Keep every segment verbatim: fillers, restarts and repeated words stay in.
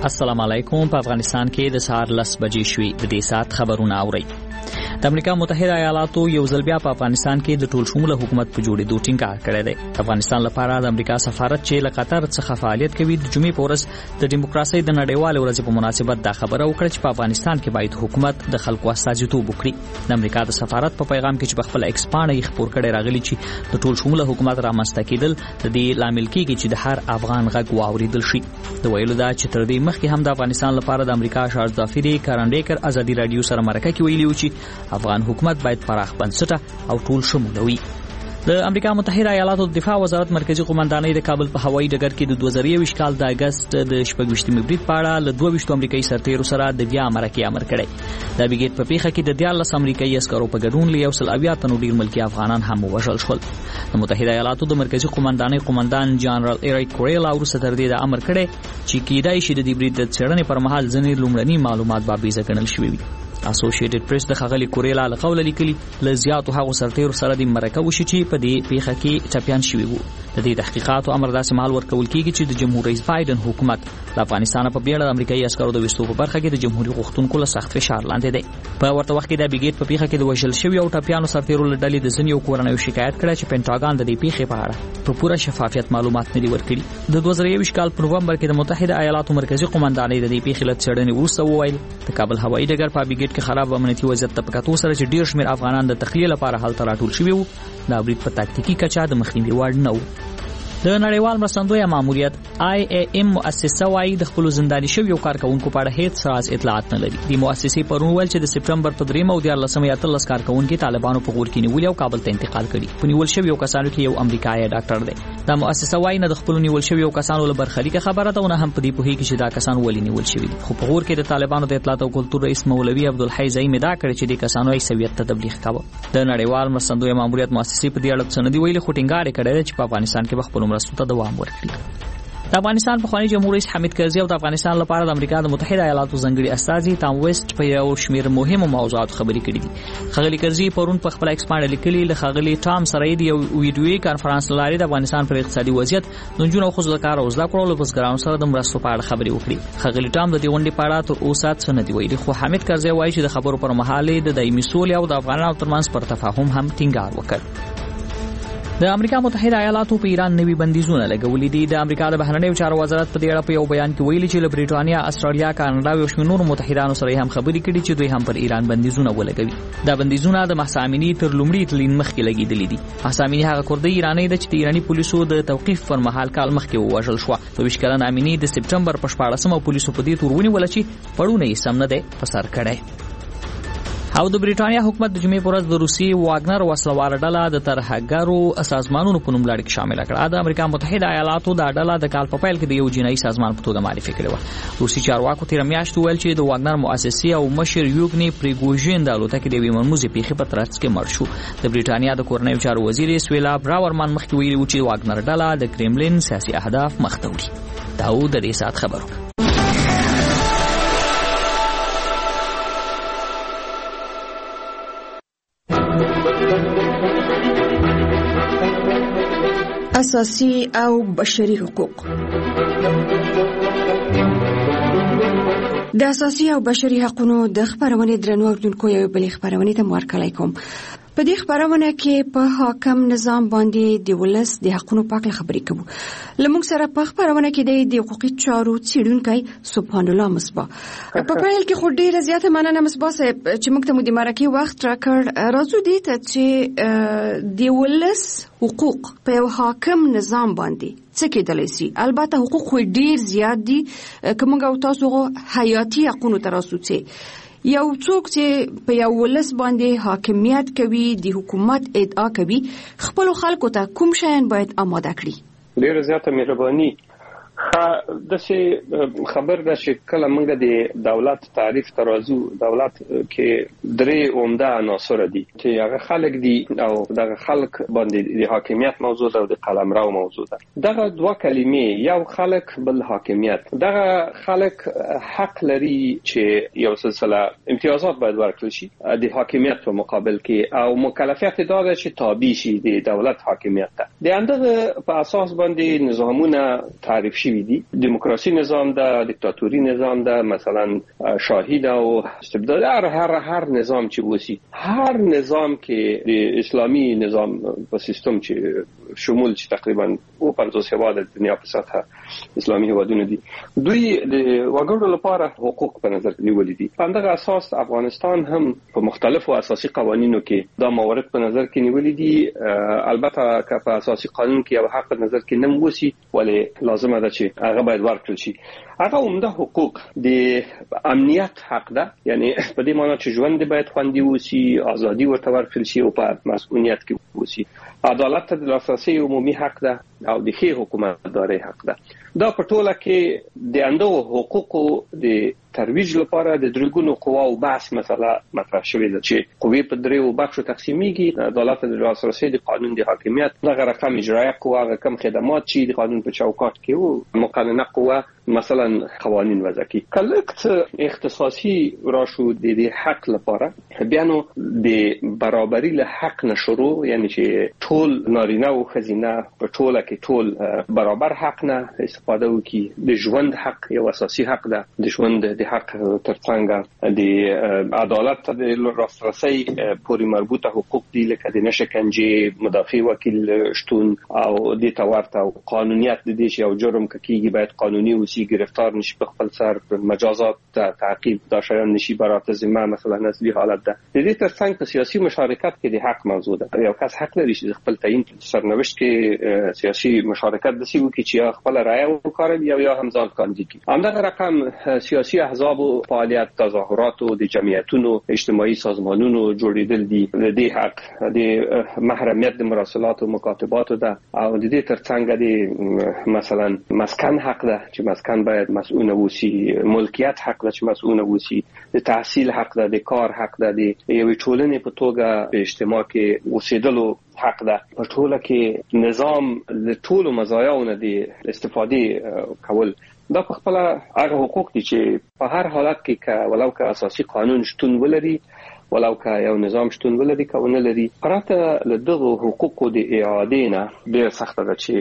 السلام علیکم. په افغانستان کې د سهار لس بجې شوي. د دې سات خبرونه اورئ. د امریکا متحده ایالاتو یو ځل بیا په افغانستان کې د ټول شموله حکومت په جوړېدو ټینګار کړی دی. افغانستان لپاره د امریکا سفارت چې له قطر څخه فعالیت کوي د جمعې په ورځ د دیموکراسۍ د نړیوالې ورځې په مناسبت دا خبره وکړه چې په افغانستان کې باید حکومت د خلکو استازیتوب وکړي. د امریکا د سفارت په پیغام کې چې په خپل ایکس پاڼه یې خپور کړی راغلی چې د ټول شموله حکومت رامنځته کېدل د دې لامل کېږي چې د هر افغان غږ واوریدل شي. د ویلو دا چې تر دې مخکې هم د افغانستان لپاره د امریکا شاه ظافري کارنډیکر ازادي رادیو سره مرکه کې ویلي و چې افغان حکومت باید پراخ بنسټه او ټول شموله وي. د امریکا متحده ایالاتو د دفاع وزارت مرکزی قومندانۍ د کابل په هوایي ډګر کې د دوه زره یو کال د اگست د شپږ ویشتمې برید په اړه له دوه ویشتو امریکایي سرتیرو سره د بیا مرکې امر کړی. د بریګیډ په پیښه کې د دیارلس امریکایي عسکرو په ګډون له یو سل اویا تنو ډیر ملکي افغانان هم ووژل شول. د متحده ایالاتو د مرکزی قومندانۍ قومندان جنرال ایریک کوریلا وروسته تر دې د امر کړی چې کېدای شي د دې برید د څېړنې پر مهال ځینې لومړني معلومات به بېځایه ګڼل شوي وي. اسوسییټډ پریس د ښاغلي کوریلا له قوله لیکلي له زیاتو هغو سرتیرو سره د مرکه وشي چې په دې پیښه کې ټپیان شوي وو. د دې تحقیقاتو امر داسې مهال ورکول کېږي چې د جمهور رئیس بایدن حکومت له افغانستان په بیړه د امریکایي عسکرو د ویستو په برخه کې د جمهوریت غوښتونکو له سخت فشار لاندې دی. په ورته وخت کې د بریګیډ په پیښه کې د وژل شوي او ټپیانو سرتیرو له ډلې د ځینو کورنیو شکایت کړی چې پینټاګان د دې پیښې په اړه په پوره شفافیت معلومات نه دي ورکړي. د دوه زره یو کال په نومبر کې د متحده ایالاتو مرکزی قومندانۍ د دې پیښې له څېړنې وروسته وویل د کابل هوایي ډګر په بریګیډ کې خراب امنیتي وضعیت ته په کتو سره چې ډیر شمېر افغانان د تخلیه لپاره هلته راټول شوي وو دا برید په تاکتیکي کچه د مخنیوي وړ نه و. د نړیوال مرستندویه ماموریت آی ای ایم مؤسسه وايي د خپل زنداني شویو کارکونکو په اړه هیڅ راز اطلاعات نه لري. د مؤسسې پرون ویل چې د سپټمبر په درېمه او دیارلسمه اتلس کارکونکو طالبانو په غور کې نیولي او کابل ته انتقال کړي. په نیول شویو کسانو کې یو امریکایي ډاکټر دی. دا مؤسسه وايي نه د خپل نیول شویو کسانو له برخلیک خبره ده او نه هم په دې پوهیږي چې دا کسان ولې نیول شوي دي. خو په غور کې د طالبانو د اطلاعات او کلتور رئیس مولوي عبدالحی زعیم دا کړی چې د کسانو عیسویت ته تبلیغ کاوه. د نړیوال مرستندویه ماموریت مؤسسې په دې اړه څه نه دی ویلي خو ټینګار یې کړی چې په افغانستان کې خپل مرستو ته دوام ورکړي. د افغانستان پخوانی جمهور رئیس حامد کرزي او د افغانستان لپاره د امریکا د متحده ایالاتو ځانګړي استازي تام ویسټ په یو شمېر مهمو موضوعاتو خبرې کړې دي. ښاغلي کرزي پرون په خپل ایکس باندې لیکلي له ښاغلي ټام سره یې یو ویډیويي کانفرنس لاري د افغانستان پر اقتصادي وضعیت د نجونو خو د کار او زده کړو له بزګرانو سره د مرستو په اړه خبرې وکړي. ښاغلي ټام د دې غونډې په اړه تر اوسه څه نه دی ویلي خو حامد کرزي وایي چې د خبرو پر مهال د دایمي سولې او د افغانانو ترمنځ پر تفاهم هم ټینګار وکړ. د امریکا متحده ایالاتو په ایران نوي بندیزونه لګولي دي. د امریکا د بهرنیو چارو وزارت په دې اړه په یو بیان کې ویلي چې له بریټانیا، استرالیا، کاناډا او شمېر نورو متحدانو سره هم خبرې کړي چې دوی هم پر ایران بندیزونه ولګوي. دا بندیزونه د مهسا امینی تر لومړي تلین مخکې لګیدلي دي. مهسا امینی هغه کورد ایرانی ده چې د ایرانی پولیسو د توقیف پر مهال کال مخکې ووژل شو. په ویش کلن امینی د سپټمبر په شپاړسمه پولیسو په دې تور ونیول چې پړونه یې سم نه دی په سر کړی. او د بریټانیا حکومت د جمعې په ورځ د روسي واګنر وسلوال ډله د ترهګرو سازمانونو په نوم لړ کې شامل کړه. د امریکا متحده ایالاتو د ډله د کال په پیل کې د یو جنایي سازمان په توګه معرفي کړې و. روسي چارواکو تیر میاشت ویل چې د واګنر مؤسسي او مشر یوګني پریګوژین د الوتکې د یوې مرموزې پیښې په ترڅ کې مړ شو. د بریټانیا د کورنیو چارو وزیر سویلا براورمان مخکې ویلي و چې واګنر ډله د کرملین سیاسي اهداف مخ ته وړي. دا و د دې ساعت خبرونه. اساسي او بشري حقوق. د اساسي او بشري حقوقو د خبرونې درنو اوردونکو یو بل خبرونه ته ورکړای کوم. په دې خبرونه کې په حاکم نظام باندې د ولس د حقوقو په اړه خبرې کوو. لمونږ سره په خبرونه کې د حقوقي چارو څېړونکی سبحان الله مصباح. په پیل کې خو ډېر زیاته مننه مصباح صاحب چې موږ ته مو د مرکې وخت راکړ. راځو دې ته چې د ولس حقوق په یو حاکم نظام باندې څه کېدلی سي. البته حقوق خو ډېر زیات دي که موږ او تاسو حیاتي حقوقو ته راسو. یو څوک چې په یو ولس باندې حاکمیت کوي د حکومت ادعا کوي خپل خلکو ته کوم شیان باید آماده کړي؟ ډیره زیاته مهرباني. د څه خبر ده چې کله موږ د دولت تعریف ترازو دولت کې درې عمده عناصر دي چې هغه خلک دي او دغه خلک باندې د حاکمیت موضوع ده او د قلمرو موضوع ده. دغه دوه کلمې یو خلک بل حاکمیت. دغه خلک حق لري چې یو سلسله امتیازات باید ورکړل شي د حاکمیت په مقابل کې او مکلفیت دا ده چې تابع شي د دولت حاکمیت ته. د اندغه په اساس باندې نظامونه تعریف شي شوی دي. دیموکراسي نظام ده، دیکتاتوري نظام ده، مثلا شاهي ده او استبداد، هر هر هر نظام چې وسی، هر نظام کې د اسلامي نظام په سیستم چې شمول چې تقریبا او پنځوس هیواد د دنیا په سطحه اسلامي هیوادونه دي، دوی د وګړو لپاره حقوق په نظر کې نیولې دي. په همدغه اساس افغانستان هم په مختلفو اساسي قوانینو کې دا موارد په نظر کې نیولې دي. البته که په اساسي قانون کې یو حق په نظر کې نه وسی، ولې لازمه ده چې هغه باید ورکړل شي. هغه عمده حقوق د امنیت حق ده، یعنی په دې معنی چې ژوند باید خوندي وسی، ازادي ورته ورکړل شي او په مسؤلیت کې وسی. عدالت ته د لاسرسي عمومي حق ده او د ښې حکومتدارۍ حق ده. دا په ټوله کې د اندو حقوقو د ترویج لپاره د درګونو قواو بحث مسله مطرح شوې ده چې قوی په دریو بخشو تقسیمیږي. عدالت د لاسرسي، د قانون د حاکمیت، دغه رقم اجرایه قوه، هغه کم خدمات چې د قانون په چوکاټ کې او مقننه قوه مثلا قوانین وضع کی. کلکت اختصاصي راشو د دې حق لپاره بیا نو د برابرۍ له حق نشرو، یعنی چې ټول نارینه او ښځینه په ټوله کې ټول برابر حق نه استفاده وکړي. د ژوند حق یو اساسي حق ده. د ژوند د حق ترڅنګ د عدالت ته د لاسرسي پورې مربوطه حقوق دي، لکه د نشکنجه، مدافع وکیل شتون او د تورته قانونیت د دې چې یو جرم کیږي باید قانوني وسی، گرفتار نشي په خپل سر، مجازات تعقیب دا شایان نشي برات ذمه مثلا اصلي حالت ده. د دې ترڅنګ په سیاسي مشارکت کې د حق موضوع ده. یو کس حق لري چې خپل تعین سرنوشت کې سیاسي مشارکت د سی وکړي چې خپل رائے وکړي یا یا هم ځان کاندید کړي. همدغه رقم سیاسي احزاب او فعالیت، تظاهرات او د جمعیتونو، اجتماعي سازمانونو جوړیدل دي. د دې حق د محرمیت د مراسلات او مکاتبات ده او د دې ترڅنګ د مثلا مسکن حق ده چې مسکن باید مسئول وسی، ملکیت حق ده چې مسئول وسی، د تحصیل حق ده، د کار حق ده، د یوې ټولنې په توګه په اجتماع کې اوسېدلو حق ده. په ټوله کې نظام له ټولو مزایاونه د استفاده کول دا په خپل هغه حقوق دي چې په هر حالت کې که ولو که اساسي قانون شتون ولري، ولو که یو نظام شتون ولري که ونه لري، پرته له دغه حقوقو د اعاده نه ډېر سخت ده چې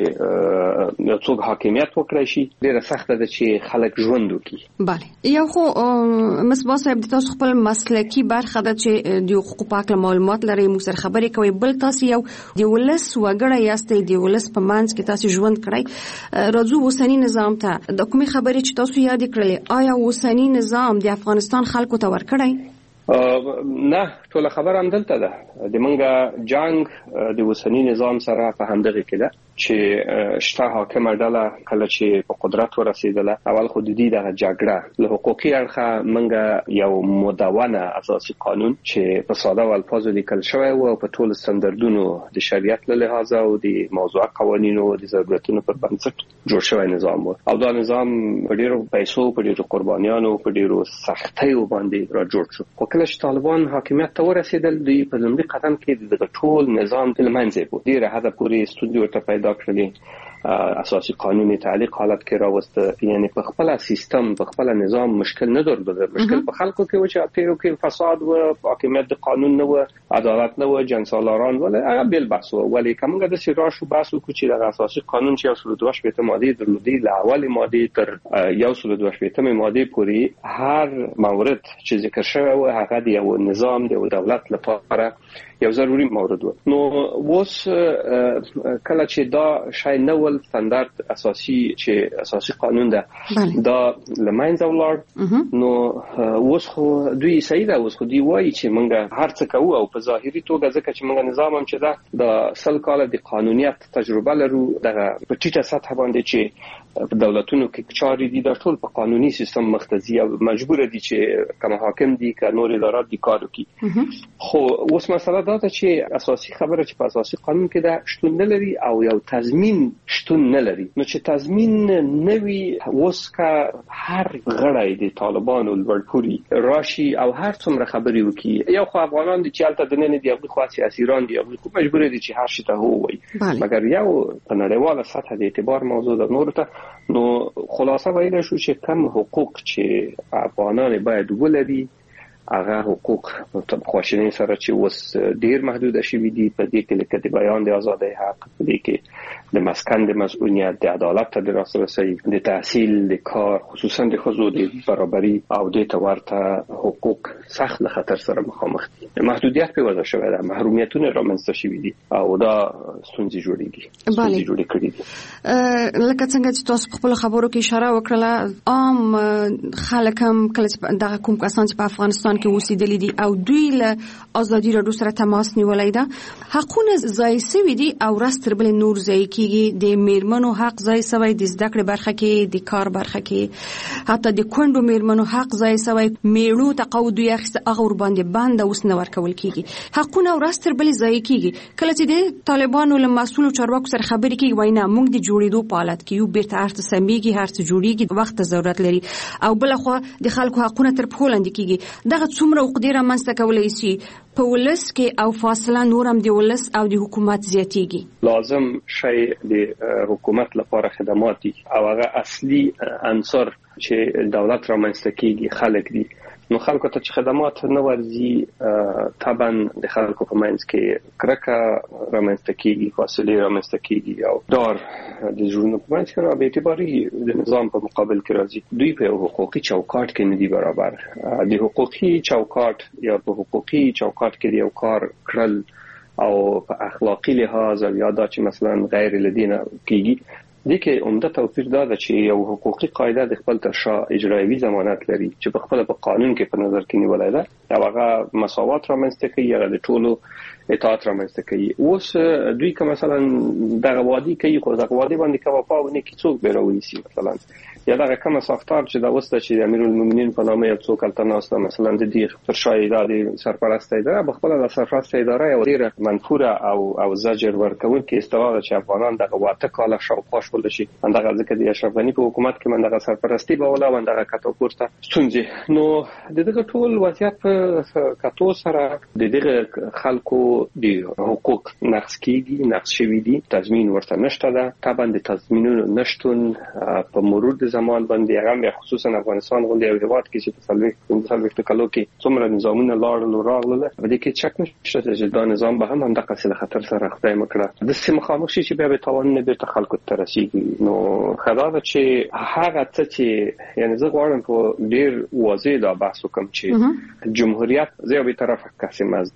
یو څوک حاکمیت وکړي شي، ډېر سخت ده چې خلک ژوند وکړي. بله، یو خو مصباح صاحب د تاسو خپل مسلکی برخه ده چې د حقوقو په اړه معلومات لري، موږ سره خبرې کوي. بل تاسو یو د ولس وګړی یاستئ، د ولس په منځ کې تاسو ژوند کړئ. راځو اوسنی نظام ته. د کومې خبرې چې تاسو یاد کړلې، آیا اوسنی نظام د افغانستان خلکو ته ورکړی؟ نه، ټول خبر هم دلته ده. د منګه جنگ د وسنی نظام سره په همدغه کې ده چې شته حاکم ډله کله چې په قدرت ورسېدله، اول خو د دې د جګړه له حقوقي اړخه منګه یو مدونه اساسي قانون چې په ساده او الفاظو لیکل شوی او په ټول ستاندردونو د شریعت له لحاظ او د موضوع قوانینو او د ضرورتونو پر بنسټ جوړ شوی نظام و. او دا نظام په ډیرو پیسو، په ډیرو قربانیانو، په ډیرو سختیو باندې را جوړ شو. کله چې طالبان حاکمیت ته ورسېدل، دوی په لومړي قدم کې د ټول نظام له منځه بو ډیره حد پورې ستونزې ورته پیدا کړلې. اساسي قانوني تعلیق حالت کې راوسته، یعنی په خپل سیستم، په خپل نظام مشکل نه درلود. مشکل په خلکو کې و چې تیرو کې فساد و، حاکمیت د قانون نه و، عدالت نه و، جنګسالاران ول، هغه بل بحث و. ولی کومه د سیرا شو بحث وکړي چې د اساسي قانون چې یو سل دوه شپږ ماده درلودي، له اول ماده تر یو سل دوه شپږ ماده پورې هر مورد چې ذکر شوی و هغه د یو نظام، د دولت لپاره یو ضروري مورد و. نو اوس کله چې دا شای نول ستاندرد اساسي چې اساسي قانون ده دا لمنځه ولاړ، نو اوس خو دوی صحیح ده، اوس خو دوی وایي چې موږ هر څه کوو او په ظاهري توګه ځکه چې موږ نظام هم چې ده د سل کال د قانونیت تجربه لرو، دغه په ټیټه سطح باندې چې په دولتونو کې چاري دي دا ټول په قانوني سیستم مختزي او مجبور دي چې کوم حاکم دي که نور ادارات دي کار وکړي. خو اوس مسله دا ده چې اساسي خبره چې په اساسي قانون کې ده شتون نه لري او یو تضمین شتون نه لري. نو چې تضمین نه وي، اوس که هر غړی د طالبانو لوړپوړي راشي او هر څومره خبرې وکړي، یو خو افغانان دي چې هلته دننه دي، هغوی خو سیاسیران دي، هغوی خو مجبور دي چې هر شي ته هو وایي، مګر یو په نړیواله سطح د اعتبار موضوع ده. نور ته نو خلاصه ویل شو چې کم حقوق چې افغانان باید ولري هغه حقوق په خواشینۍ سره چې اوس ډیر محدود شوي دي. په دې کې لکه د بیان د ازادۍ حق، په دې کې د مسکن د مسؤلیت، د عدالت ته د لاسرسي، د تحصیل، د کار، خصوصا د ښځو د برابري او د ورته حقوق سخت له خطر سره مخامخ دي. محدودیت په وجه شوی ده، محرومیتونه رامنځته شوي دي او دا ستونزې جوړېږي ستونزې جوړې کړې دي. لکه څنګه چې تاسو په خپل خبرو کې اشاره وکړه، عام خلک هم کله چې دغه کوم کسان چې په افغانستان کې اوسېدلي دي او دوی له ازادي راډیو سره تماس نیولای ده، حقونه ځای سوي دي او راستر بل نور ځای کېږي. د میرمنو حق ځای سوی، د زده کړې برخه کې، د کار برخه کې، حتی د کونډو میرمنو حق ځای سوی. میړو تقاعد یې اخیسته، هغه ور باندې بند اوس نه ورکول کېږي. حقونه راستر بل ځای کېږي. کله چې د طالبانو له مسؤلو چارواکو سره خبرې کېږي، وایي نه موږ د جوړېدو په حالت کې یو، بیرته هر څه سمېږي، هر څه جوړېږي، وخت ضرورت لري. او بلخوا د خلکو حقونه تر پښو لاندې کېږي. دغه څومره عقدې رامنځته کولی شي په ولس کې او فاصله نور هم د ولس او د حکومت زیاتېږي. لازم شی د حکومت لپاره خدمات دي او هغه اصلي عنصر چې دولت رامنځته کېږي خلک دي. نو خلکو ته چې خدمات نه ورځي، طبعا د خلکو په منځ کې کرکه رامنځته کېږي، فاصله رامنځته کېږي او دار د ژوند په منځ کې را به اعتباري د نظام په مقابل کې راځي. دوی په حقوقي چوکاټ کې نه دي برابر. د حقوقي چوکاټ یا په حقوقي چوکاټ کې یو کار کړل او په اخلاقی لحاظ یا دا چې مثلا غیر لدینه کېږي، دي کې عمده توپیر دا ده چې یو حقوقي قاعده د خپل تر شا اجرایوي ضمانت لري چې په خپل په قانون کې په نظر کې نیولای ده او هغه مساوات رامنځته کوي، هغه د ټولو اطاعت رامنځته کوي. اوس دوی که مثلا دغه وادي کوي، خو دغه وادي باندې کوپا ونه کې څوک به راوېسي، مثلا یا دغه کومه ساختار چې دا وسته چې د امیرالمؤمنین په نامه یو څوک التناسته مثلا د دې تر شا ادارې سرپرست اداره په خپل د سرپرست اداره یو ډیره منفوره او او زجر ورکول کې استواغه چې افغانان دغه واته کاله شاوخوا شول شي. اندغه ځکه د اشرف غنی په حکومت کې مندغه سرپرستی به ولا وندغه کتو پورته ستونزې. نو د دغه ټول وضعیت په کتو سره د دغه خلکو د حقوق نقض کیږي، نقض شوی دي، تضمین ورته نشته ده. طبعا د تضمینونو نشټون په مرور د زمان باندې هغه خصوصا افغانستان غونډه یو هیواد کې چې په څلوي څلوي کلو کې څومره نظامونه لاړل او راغلل، په دې کې چک نشته چې دا نظام به هم هم د قصله خطر سره خدای مکړه د سیمه خاموش شي چې بیا به تاوان نه بیرته خلکو ته رسیږي. نو خدا دا چې هغه څه چې یعنی زه غواړم په ډیر واضح دا بحث وکم چې جمهوریت زه به طرفه قسم از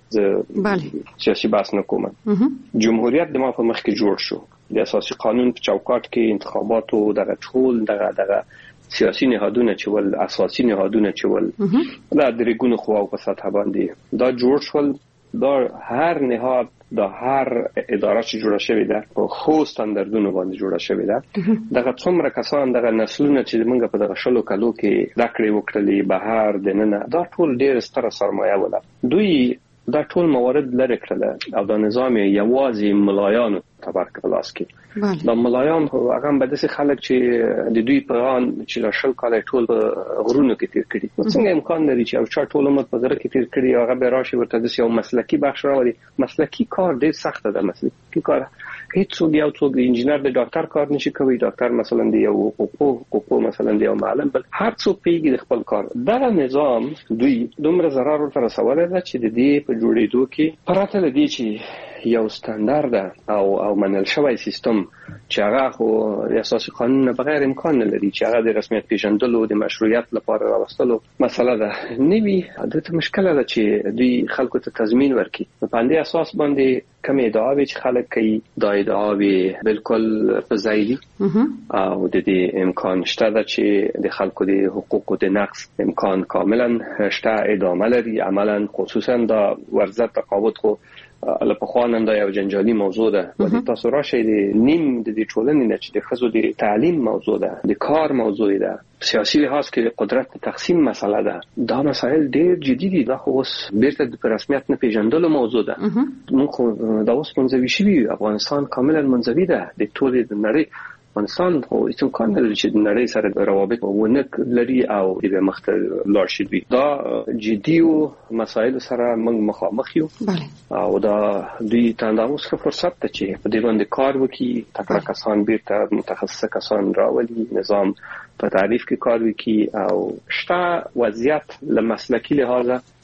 سیاسي بحث نه کوم. جمهوریت د ما په مخ کې جوړ شو د اساسي قانون په چوکاټ کې انتخابات او دغه ټول دغه دغه سیاسي نهادونه چې ول اساسي نهادونه چې ول دا د ریګونو خو او په سطح باندې دا جوړ شول. دا هر نهاد دا هر اداره چې جوړه شوې ده په خو ستاندردونو باندې جوړه شوې ده. دغه څومره کسان دغه نسلونه چې موږ په دغه شلو کلو کې ذکر وکړلې بهر دننه دا ټول ډېر ستره سرمایه ولا. دوی دا ټول موارد لري کړل او دا نظام یوازې ملایانو تبرک پلاس کې. دا ملایان هغه به داسې خلک چې د دوی په ان چې شل کال ټول غرونو کې تیر کړي. څنګه امکان لري چې او چا ټول عمر په غره کې تیر کړي هغه به راشي ورته د یو مسلکی بخش راوړي. مسلکی کار ډیر سخت ده. مسلکی کار هیڅ څوک یو څوک د انجینر د ډاکټر کار نشي کوي. ډاکټر مثلا دی یو حقوق حقوق مثلا دی یو معلم، بل هر څوک پیږي د خپل کار. دا نظام دوی دومره ضرر ورته رسولای ده چې د دې په جوړېدو کې پراته لدی چې یو ستاندارد او او منل شوی سیستم چې هغه خو د اساسي قانون نه بغیر امکان نه لري چې هغه د رسمیت پیژندلو د مشروعیت لپاره راوستلو مسله ده. نوی د مشکله ده چې دوی خلکو ته تضمین ورکړي په دې اساس باندې کوم ادعاوی چې خلک کوي دا ادعاوی بالکل فضایي او د دې امکان شته ده چې د خلکو د حقوقو د نقض امکان کاملا شته ادامه لري. عملا خصوصا دا ورزت تقاعد خو له پخوانه دا یو جنجالي موضوع ده. ولې تاسو راشئ د نیم د دې ټولنې نه چې د خزو د تعلیم موضوع ده، د کار موضوع ده، سیاسي لحاظ کې قدرت تقسیم مسله ده. دا مسائل ډېر جدي دي. دا خو اوس بیرته د رسمیت نه پیژندلو موضوع ده. موږ خو دا اوس منځوي شوي، افغانستان کاملا منځوي ده د ټولې د نړۍ. افغانستان خو هیڅ امکان نه لري چې د نړۍ سره روابط ونه لري او د مخته لاړ شي. دوی دا جدي مسایل سره موږ مخامخ یو او دا دوی ته دا اوس فرصت ته چې په دې باندې کار وکړي، تکړه کسان بیرته متخصص کسان راولي، نظام په تعریف کې کار وکړي او شته وضعیت له مسلکی لحاظه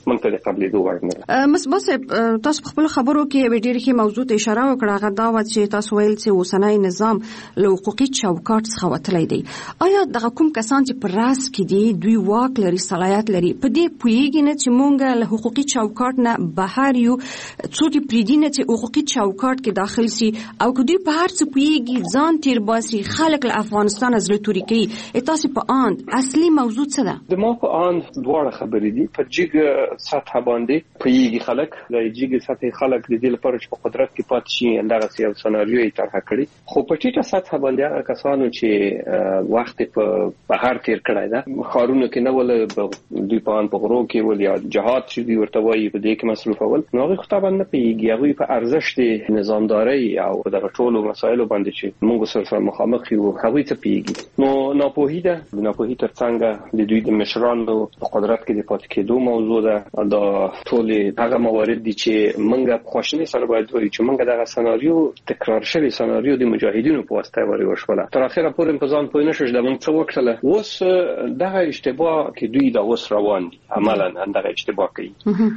موږ ته د قبلېدو وړ نه. مصباح تاسو په خپل خبرو کې ډېر کې موضوع ته اشاره وکړه، هغه دا و چې تاسو ویل چې اوسنی نظام له حقوقي چوکاټ څخه وتلی دی. آیا دغه کوم کسان چې پر راس کې دي دوی واک لري، صلاحیت لري، په دې پوهیږي نه چې مونږ له حقوقي چوکاټ نه بهر یو، څوک پریدي نه چې حقوقي چوکاټ کې داخل سي، او که دوی په هر څه پوهیږي ځان تیر باسي، خلک له افغانستان از لتوري کوي. تاسو په آن اصلي موضوع څه ده؟ د ما په آن دواړه خبرې دي. په جګ سطح باندې پوهیږي خلک، د جګ سطح خلک د دې لپاره چې په قدرت کې پاتې شي دغه یو سناریو یې طرح کړی. خو په ټیټه سطح باندې هغه کسانو چې وخت په بهر تیر کړی ده، خارونو کې نه ول، دوی په آن په غرو کې ول، یا جهاد چې دوی ورته وایي په دې کې مصروف ول، نو هغوی خو طبعا نه پوهیږي. هغوی په ارزښت نظامدارۍ او په دغه ټولو مسایلو باندې چې موږ سره مخامخ یو هغوی ته پوهیږي. نو ناپوهي ده. ناپوهي ترڅنګ د دوی د مشرانو په قدرت کې د پاتې کېدو موضوع ده. دا ټول هغه موارد دي چې موږ په خواشینۍ سره باید وایو چې موږ دغه سناریو تکرار شوی سناریو د مجاهدینو په واسطه وري وشوله. تر اخره پورې په ځان پوه نشو چې موږ څه وکړل. اوس دغه اشتباه کې دوی دا اوس روان دي، عملاً دغه اشتباه کوي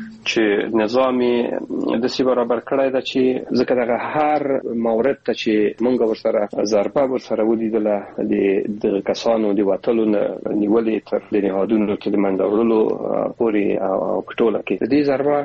چې نظام د سی برابر کړی دا چې ځکه دغه هر مورد ته چې موږ ورسره ضربه ورسره ولیدله د کسانو د وټلو نیولې تر د نهادونو کې د منډورلو پورې او کټوله کې د دې ضربه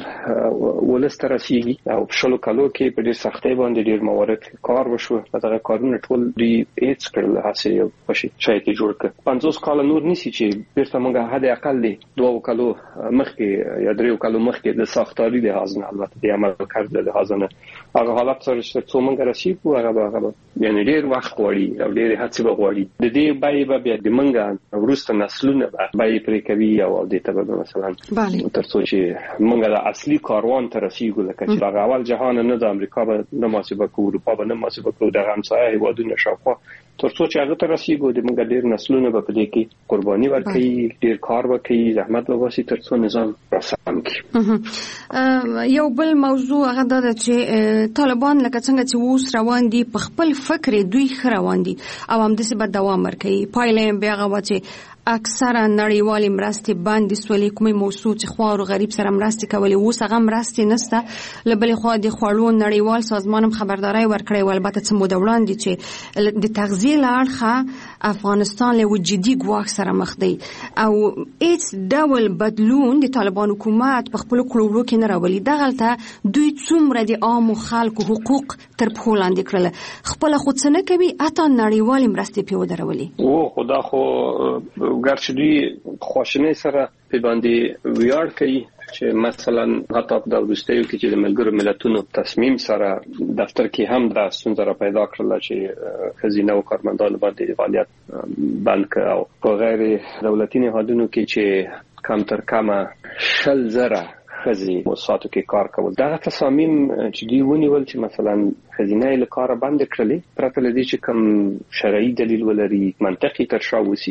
ټول ولستر رسیږي. او په شلو کالو کې په ډېر سختۍ باندې ډېر موارد کار وشو. دغه کارونه ټول دی هیڅ کړل هڅه یو پشي شای کې جوړ کړ. پنځوس کال نور نسی چې بیرته موږ حد اقل دی دوه کالو مخکې یا دریو کالو مخکې د ساختاري د حاضر البته د عمل کړل د حاضر هغه حالت سره چې څو موږ رسیدو هغه هغه یعنی ډېر وخت غواړي او ډېر هڅه غواړي. د دې بای به بیا د موږ ورسته نسلونه به بای پرې کوي او د ته مثلا تر څو چې موږ د اصلي کاروان ته رسیدو لکه چې هغه اول جهان نه د امریکا به نه محاسبه کوو، اروپا به نه محاسبه کوو، د همسایه هیوادونو شاوخوا تر څو چې هغه ته رسیدو د موږ ډېر نسلونه به په دې کې قرباني ورکړي، ډېر کار وکړي، زحمت وباسي تر څو نظام راسم کړي. یو بل موضوع هغه دا چې طالبان لکه څنګه چې اوس روان دي په خپل فکر دوی ښه روان دي او همداسې به دوام ورکوي. پایله بیا هغه چې اکثره نړیوالې مرستې باندې سولې کومې موضوع چې خوار او غریب سره مرستې کولې اوس هغه مرستې نشته. له بلې خوا د خوړو نړیوال سازمان هم خبرداری ورکړی و البته څه موده وړاندې چې د تغذیې له اړخه افغانستان له جدي ګواښ سره مخ دی او هیڅ ډول بدلون د طالبان حکومت په خپلو کړو وړو کې نه راولي. دغلته دوی څومره د عامو خلکو حقوق تر پښو لاندې کړل، خپله خو څه نه کوي، حتی نړیوالې مرستې پرې ودرولې. او خدا خو ګرچې دوی خواشینۍ سره په باندې ویاړ کوي چې مثلا حتی د وروستیو کې چې د ملګرو ملتونو تصمیم سره دفتر کې هم دا ستونزه را پیدا کړل چې خزینه او کارمندان باندې فعالیت بند کړ او په غیر دولتي نهادونو کې چې کم تر کمه شل زره خزي موسساتو کې کار کول. دا تصامیم چې دی ونیول چې مثلا خزینه له کار بند کړلې پرته لدی چې کوم شرعي دلیل ولري منطقي ترشا وسی.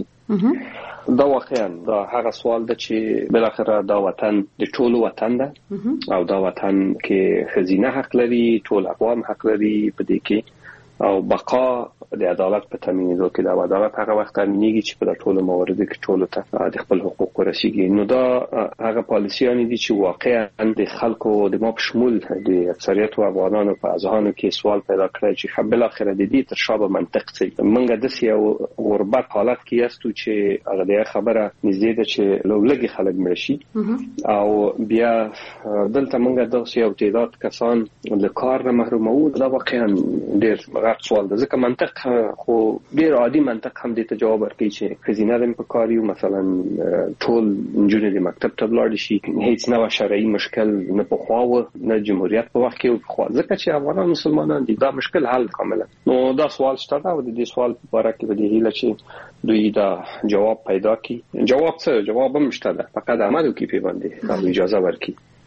دا واقعا دا هغه سوال ده چې بل اخر دا وطن د ټولو وطن ده او دا وطن کې خزینه حق لري، ټول اقوام حق لري په دې کې او بقا د عدالت په تامینېدو کې د عدالت هغه وخت تامینېږي چې په ټولو مواردو کې ټولو ته د خپل حقوق ورسیږي. نو دا هغه پالیسیانی دي چې واقعا د خلکو د ما په شمول د اکثریت افغانانو په اذهانو کې سوال پیدا کړی چې بل اخر د دې تر شابه منطق څه منګه د سیاو غربت حالت کې یاستو چې هغه د خبره نږدې ده چې لوګي خلک مرشي او بیا دلته منګه د سیاو تعداد کسان له کار نه محرومو. دا واقعا ډېر غټ سوال ده ځکه منطق خو ډیر عادي منطق هم دې ته جواب ورکړي چې خزینه د پکاريو مثلا ټول جنونې د مکتب ته لاړ شي، هیڅ نو شرعي مشکل نه په خواو نه جمهوریت په وخت کې خو ځکه چې افغانان مسلمانان دي دا مشکل حل کاملا. نو دا سوال شته او د دې سوال په اړه کې به د هیله چې دوی دا جواب پیدا کړي. جواب څه جواب هم شته ده، فقط عمل وکړي په باندې دا اجازه ورکړي.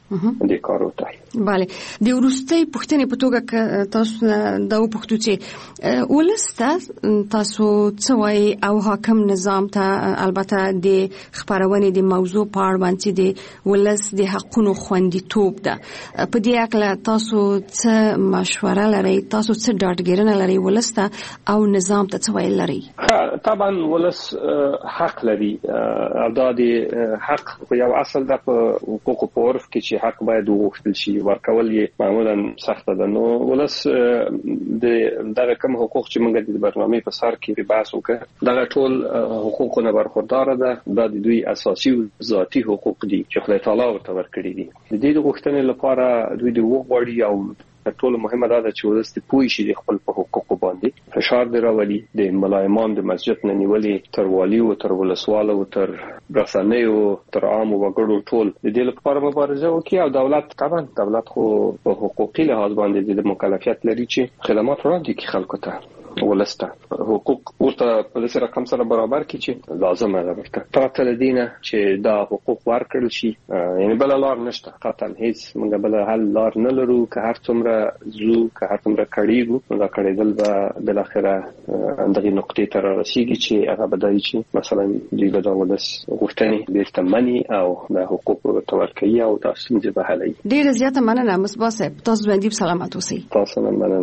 د کارو ته. bale د ورستۍ پښتنې په توګه تاسو دا وپوښتو چې ولسته تاسو څه وایي او حاکم نظام ته البته د خبرونې د موضوع په اړه باندې د ولس د حقونو خوندیتوب ده په دې اړه تاسو څه مشوره لرئ تاسو څه ډاډګیرنه لرئ ولسته او نظام ته څه ویل لرئ؟ طبعا ولس حق لري او دا د حق یو اصل ده په حقوق په عرف کې چې حق باید وغوښتل شي ورکول یې معمولا سخته ده. نو ولس د دغه کوم حقوق چې موږ د برنامې په سر کې بحث وکړ دغه ټول حقوقونه برخوردار ده. دا د دوی اساسي او ذاتي حقوق دي چې خدای تعالی ورته ورکړي دي. د دې غوښتنې لپاره دوی د وغوړي او ټول مهمه ده چې ولس ته پوي شي د خپل په حقوقو باندې فشار دی راولي د ملایمان د مسجد نه نیولې تر والی او تر ولسوال او تر رسنۍ او تر عام وګړو ټول د دې لپاره مبارزه وکړي او دولت طبعا دولت خو په حقوقي لحاظ باندې د مکلفیت لري چې خدمات وړاندې کړي خلکو ته ولسته حقوق ورته په دې رقم سره برابر کړي چې لازمه ده ورته پرته لدينه چې دا حقوق ورکړل شي یعنی بل لار نشته قطعا هیڅ موږ بل حل لار نه لرو که هر څومره زو که هر څومره کړيږو دا کړیدل به بل اخره اندغه نقطې ته رسیږي چې هغه بدایي چې مثلا دوی به دا ولس غوښتنې بیرته مني او د حقوق تورکي او تاسو دې به حلي. ډیر زیاته مننه مصباح صاحب تاسو باندې سلامات اوسئ. تاسو هم مننه.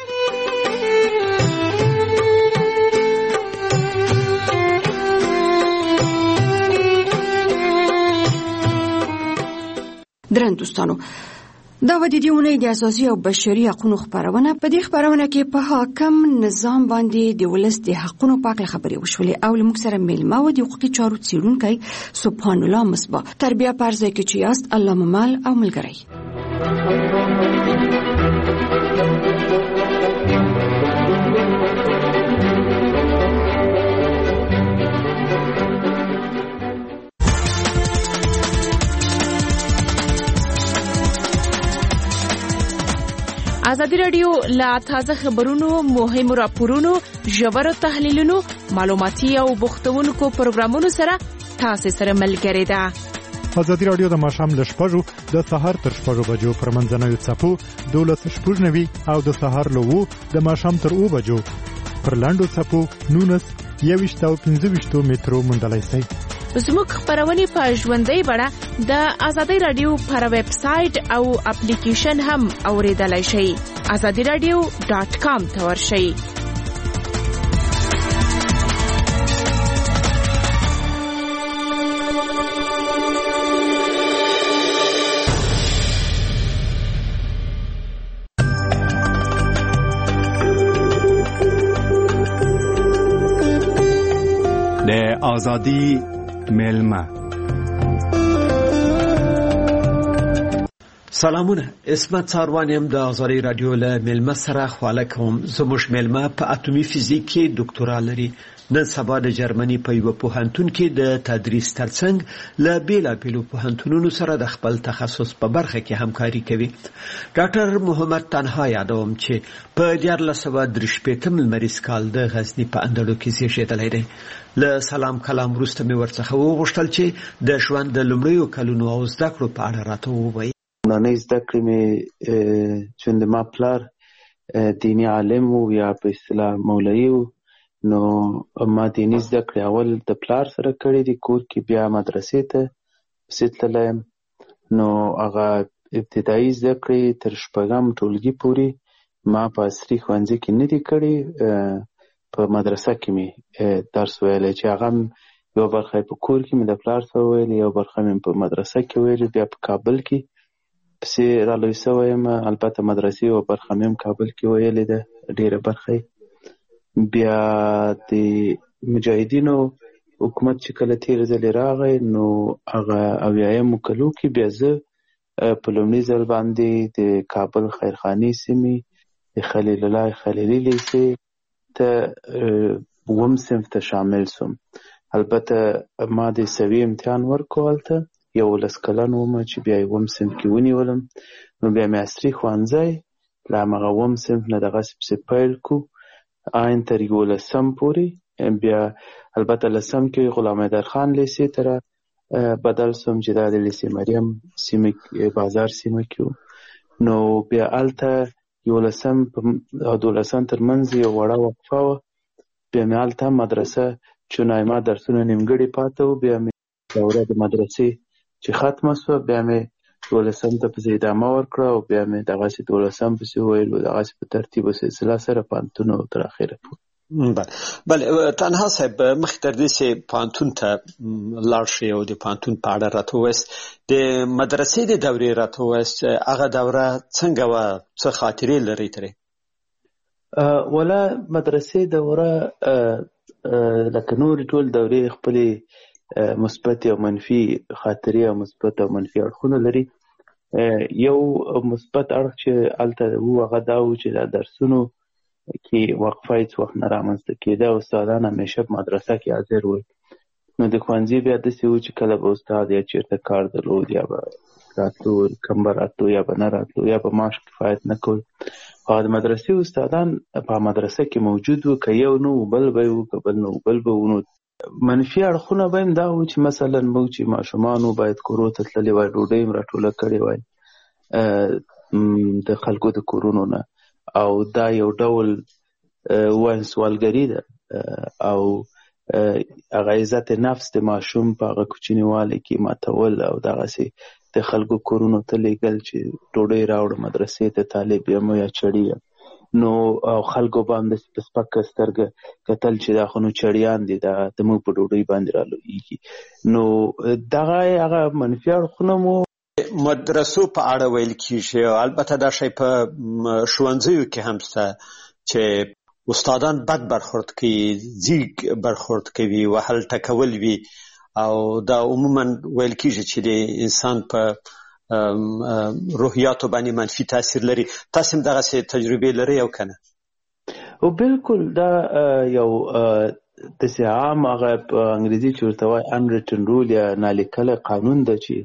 درن دوستانو دا و د دې اونۍ د اساسي او بشري حقوقو خبرونه په دې خبرونه کې په حاکم نظام باندې د ولس د حقوقو په اړه خبرې وشولې او لمک سره میلمه و د حقوقي چارو څیړونکي سبحان الله مصباح تربیه پرځای کې چې یاست الله ممال او ملګری. ازادي رادیو لا تازه خبرونو مهم راپورونو ژور تحلیلونو معلوماتي او بوختونکو پروګرامونو سره تاسو سره ملګری ده. ازادي رادیو د ماښام ل شپږو د سهار تر شپږو بجو پر منځنوي څپو دولس شپږ نوي او د سهار له وو د ماښام تر اوو بجو پر لاندو څپو نونس یويشت او پنځه ویشت مترو مندلای شي. زموږ خبرونه په ژوندۍ بڼه د ازادي رادیو پر ویب سټ او اپلیکیشن هم اوریدلای شئ. azadi radio dot com ته ورشئ. د ازادي میلمه سلامونه اسمت څاروانیم د ازادي رادیو له میلمه سره خواله کوم. زموږ میلمه په اتومي فزیک کې ډاکټورا لري. نن سبا د جرمني په یو پوهنتون کې د تدریس ترڅنګ له بیلابیلو پوهنتونونو سره د خپل تخصص په برخه کې همکاري کوي. ډاکټر محمد تنها یادوم چې په دیارلس سوه درې شپېتم لمریز کال د غزني په اندړو کې زیږیدلی دی. له سلام کلام وروسته مې ورڅخه وغوښتل چې د ژوند د لومړیو کلونو او زده کړو په اړه راته ووایي. نانې زده کړې مې چې د ما پلار دیني عالم و یا په اصطلاح مولوي و نو ما دیني زده کړې اول د پلار سره کړې دي کور کې بیا مدرسې ته پسې تللی یم. نو هغه ابتدایي زده کړې تر شپږم ټولګي پورې ما په عصري ښوونځي کې نه دي کړې. په مدرسه کې مې درس ویلی چې هغه یو برخه په کور کې مې د پلار سره ویلې یو برخه مې په مدرسه کې ویلې بیا په کابل کې پسې رالوی سوی یم. البته مدرسې یوه برخه مې هم کابل کې ویلې ده ډېره برخه یې. بیا د مجاهدینو حکومت چې کله تېر ځلې راغی نو هغه اویایمو کلو کې بیا زه په لومړي ځل باندې د کابل خیرخانې سیمې د خلیل الله خلیلي لیسې ته اووم صنف ته شامل سوم. البته ما د سوي امتحان ورکړو هلته یولس کلن وم چې بیا اووم صنف کې ونیولم. نو بیا مې عصري ښوونځی له همغه اووم صنف نه دغسې پسې پیل کړو آین تر یولسم پورې. بیا البته لسم کې غلام حیدرخان لیسې ته بدل سوم چې دا د لیسې مریم سیمه بازار سیمه کې نو بیا هلته یولسم او دولسم ترمنځ یو وړه وقفه وه. بیا مې هلته مدرسه چونایما درسونه نیمګړي پاته وو. بیا مې دوره د مدرسې چې ختمه سوه بیا مې دولسم ته پسې ادامه ورکړه او بیا مې دغسې دولسم پسې وویل دغسې په ترتیب او سلسله سره پوهنتون او تر اخره پورې. بله تنها صاحب مخکې تر دې چې پوهنتون ته لاړ شئ او د پوهنتون په اړه راته ووایاست د مدرسې د دورې راته ووایاست هغه دوره څنګه وه څه خاطرې لرئ ترې؟ ولا مدرسې دوره لکه نورې ټول دورې خپلې مثبت او منفي خاطرې او مثبت او منفي اړخونه لري. یو مثبت اړخ چې هلته و هغه دا و چې دا درسونو کې وقفه هېڅ وخت نه رامنځته کېده. استادان همیشه په مدرسه کې حاضر ول. نو د ښوونځي بیا داسې و چې کله به استاد یا چېرته کار درلود یا به راتلو کم به راتلو یا به نه راتلو یا به معاش کفایت نه کول. او د مدرسې استادان په مدرسه کې موجود وو، که یو نه و بل به وو، که بل نه و بل به وو. نو منفي اړخونه به هم دا و چې مثلا موږ چې ماشومان وو باید کورو ته تللي وای، ډوډۍ هم راټوله کړې وای د خلکو د کورونو نه، او دا یو ډول وایم سوالګري ده او هغه عزت نفس د ماشوم په هغه کوچنیوالي کې ماتول او دغسې د خلکو کورونو ته لیږل چې ډوډۍ راوړه مدرسې ته طالب یم یا چړي یم. نو او خلکو به هم داسې په سپکه سترګه کتل چې دا خو نو چړیان دي، دا زموږ په ډوډۍ باندې رالویږي. نو دغه هغه منفي اړخونه مو مدرسو په اړه ویل کېږي او البته دا شی په ښوونځیو کې هم شته چې استادان بد برخورد کوي، ځیږ برخورد کوي، وهل ټکول وي او دا عموما ویل کېږي چې د انسان په روحیاتو باندې منفي تاثیر لري. تاسو هم دغسې تجربې لرئ او که نه؟ او بالکل دا یو داسې عام هغه په انګریزي چې ورته وایي unwritten rule یا نالیکلی قانون ده چې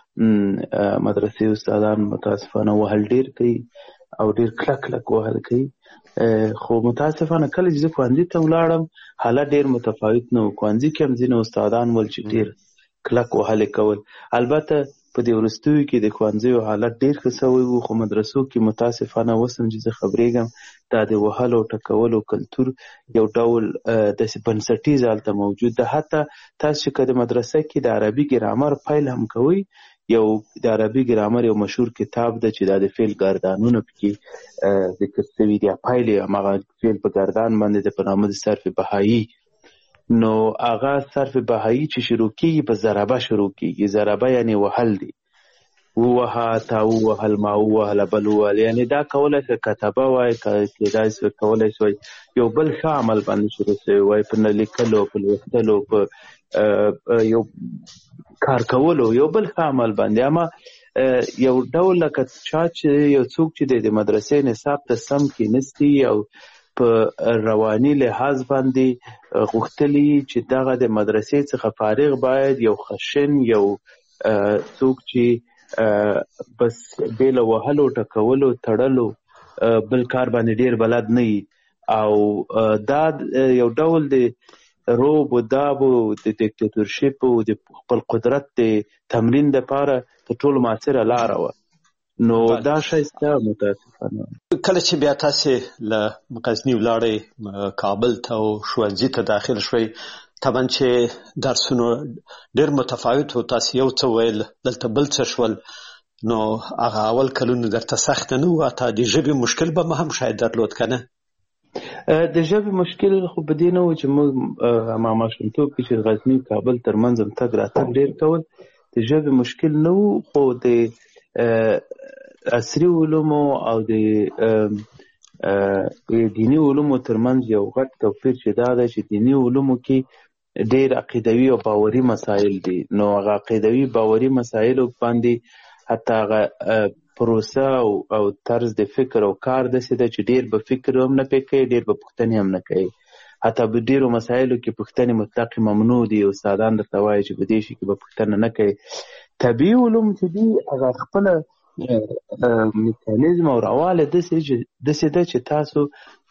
مدرسې استادان متاسفانه وهل ډېر کوي او ډېر کلک کلک وهل کوي. خو متاسفانه کله چې زه ښوونځي ته ولاړم حالت ډېر متفاوت نه و. ښوونځي کې هم ځینې استادان ول چې ډېر کلک وهلې کول. البته په دې وروستیو کې د ښوونځیو حالت ډېر ښه سوی و، خو مدرسو کې متاسفانه اوس هم چې زه خبرېږم دا د وهلو او ټکولو کلتور یو ډول داسې بنسټیز هلته موجود ده. حتی تاسو چې که د مدرسه کې د عربي ګرامر پیل هم کوئ، یو د عربي ګرامر یو مشهور کتاب ده چې دا د فعل ګردانونه پکې ذکر شوي دي، پیل یې هماغه فعل په ګردان باندې ده په نامه د صرف بهایي. نو هغه صرف بهایي چې شروع کېږي په ضربه شروع کېږي. ضربه یعنې وهل دی، ووهه، تا ووهل، ما ووهله، بل ووهل. یعنې دا کولی شي کتبه وای، کېدای شي کولی شي یو بل ښه عمل باندې شروع شوی وای، په نه لیکلو، په لوستلو، په یو کار کولو، یو بل ښه عمل باندې. اما یو ډول لکه چا چې یو څوک چې د مدرسې نصاب ته سم کېنستی او په رواني لحاظ باندې غوښتلي چې دغه د مدرسې څخه فارغ باید یو خشن یو څوک چې بس بې له وهلو ټکولو تړلو بل کار باندې ډېر بلد نه وي. او دا یو ډول د روب و داب و د دیکتاتورشپ و د خپل قدرت د تمرین دپاره تر ټولو مؤثره لاره وه. نو دا شی شته متاسفانه. کله چې بیا تاسې له غزني ولاړئ کابل ته او ښوونځي ته داخل شوئ، طبعا چې درسونه ډېر متفاوت و، تاسې یو څه ویل دلته بل څه شول، نو هغه اول کلونه درته سخته نه و؟ حتی د ژبې مشکل به هم شاید درلود که نه؟ د ژبې مشکل خو په دې نه و چې موږ ما ماشومتوب کې چې غزني کابل ترمنځ هم تګ راتګ ډېر کول، د ژبې مشکل نه و. خو د عصري علومو او د دیني علومو ترمنځ یو غټ توپیر چې دا ده چې دیني علومو کې ډېر عقیدوي او باوري مسایل دي. نو هغه عقیدوي باوري مسایلو باندې حتی هغه پروسه او, او طرز د فکر او کار داسې ده چې ډېر به فکر هم نه پې کوي، ډېر به پوښتنې هم نه کوي. حتی په ډېرو مسایلو کې پوښتنې مطلق ممنوع دي. استادان درته وایي چې په دې شي کې به پوښتنه نه کوي. طبیعي علوم چې دي هغه خپله میکانیزم او رواله داسې ده چې تاسو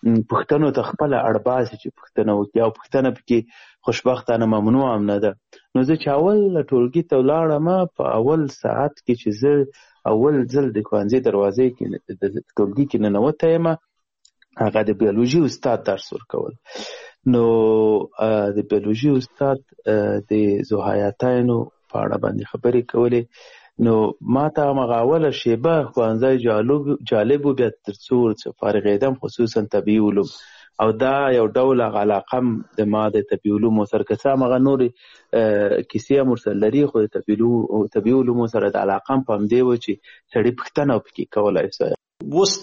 پوښتنو ته خپله اړ باسي چې پوښتنه وکړي، او پوښتنه پکې خوشبختانه ممنوع هم نه ده. نو زه چې اول ټولګي ته ولاړم په اول ساعت کې چې زه اول ځل د ښوونځي دروازې کې د ټولګي کې ننوتی یم هغه د بیولوژي استاد درس ورکول. نو د بیولوژي استاد د ذوحیاتینو په اړه باندې خبرې کولې. نو ما ته همغه اوله شیبه ښوونځی جالب و بیا تر څو فارغېدم خصوصا طبیعي علوم او دا یو ډول علاقه د ما د طبیعي علومو سره که څه همغه نورې کیسې هم ورسره لري خو د طبیعي علومو سره د علاقه هم په همدې و چې سړي پوښتنه پکې کولی. اوس